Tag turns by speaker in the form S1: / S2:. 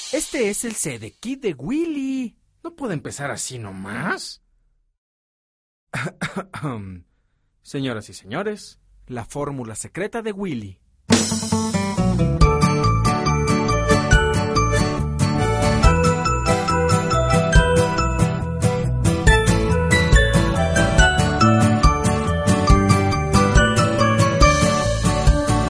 S1: Este es el CD Kit de Willy. No puede empezar así nomás. Señoras y señores, la fórmula secreta de Willy.